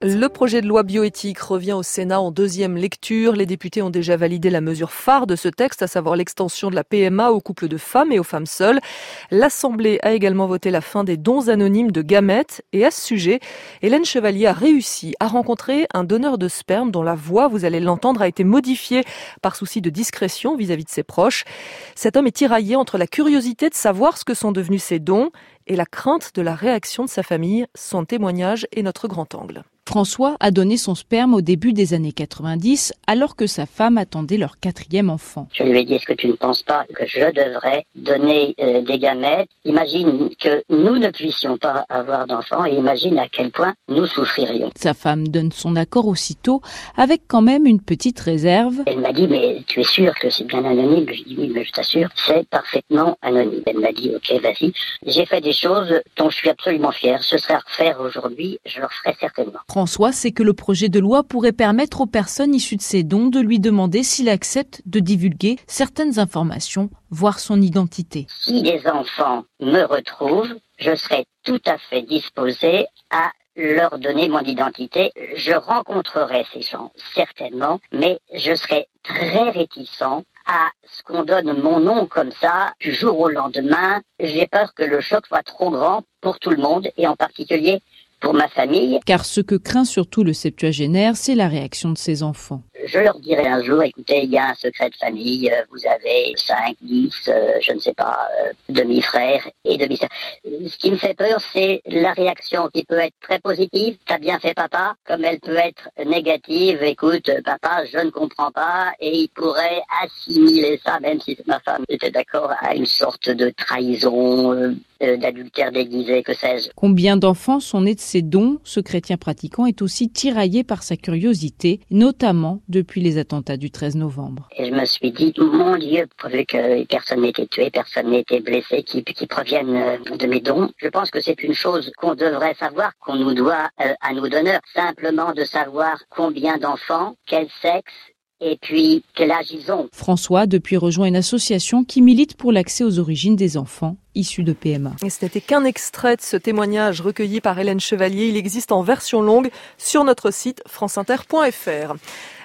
Le projet de loi bioéthique revient au Sénat en deuxième lecture. Les députés ont déjà validé la mesure phare de ce texte, à savoir l'extension de la PMA aux couples de femmes et aux femmes seules. L'Assemblée a également voté la fin des dons anonymes de gamètes. Et à ce sujet, Hélène Chevalier a réussi à rencontrer un donneur de sperme dont la voix, vous allez l'entendre, a été modifiée par souci de discrétion vis-à-vis de ses proches. Cet homme est tiraillé entre la curiosité de savoir ce que sont devenus ses dons et la crainte de la réaction de sa famille. Son témoignage est notre grand angle. François a donné son sperme au début des années 90, alors que sa femme attendait leur 4e enfant. Je lui ai dit, est-ce que tu ne penses pas que je devrais donner des gamètes? Imagine que nous ne puissions pas avoir d'enfants et imagine à quel point nous souffririons. Sa femme donne son accord aussitôt, avec quand même une petite réserve. Elle m'a dit, mais tu es sûr que c'est bien anonyme? Je dis, oui, mais je t'assure, c'est parfaitement anonyme. Elle m'a dit, ok, vas-y. J'ai fait des choses dont je suis absolument fier. Ce serait à refaire aujourd'hui, je le referai certainement. François sait que le projet de loi pourrait permettre aux personnes issues de ces dons de lui demander s'il accepte de divulguer certaines informations, voire son identité. Si des enfants me retrouvent, je serai tout à fait disposé à leur donner mon identité. Je rencontrerai ces gens, certainement, mais je serai très réticent à ce qu'on donne mon nom comme ça, du jour au lendemain. J'ai peur que le choc soit trop grand pour tout le monde, et en particulier pour ma famille. Car ce que craint surtout le septuagénaire, c'est la réaction de ses enfants. Je leur dirai un jour, écoutez, il y a un secret de famille, vous avez 5, 10, je ne sais pas, demi-frères et demi-sœurs. Ce qui me fait peur, c'est la réaction qui peut être très positive, t'as bien fait papa, comme elle peut être négative, écoute, papa, je ne comprends pas, et il pourrait assimiler ça, même si ma femme était d'accord, à une sorte de trahison, d'adultère déguisé, que sais-je. Combien d'enfants sont nés de ces dons? Ce chrétien pratiquant est aussi tiraillé par sa curiosité, notamment depuis les attentats du 13 novembre. Et je me suis dit, mon Dieu, pourvu que personne n'ait été tué, personne n'ait été blessé, qui proviennent de mes dons. Je pense que c'est une chose qu'on devrait savoir, qu'on nous doit à nos donneurs. Simplement de savoir combien d'enfants, quel sexe, et puis quel âge ils ont. François, depuis, rejoint une association qui milite pour l'accès aux origines des enfants issus de PMA. Et ce n'était qu'un extrait de ce témoignage recueilli par Hélène Chevalier. Il existe en version longue sur notre site franceinter.fr.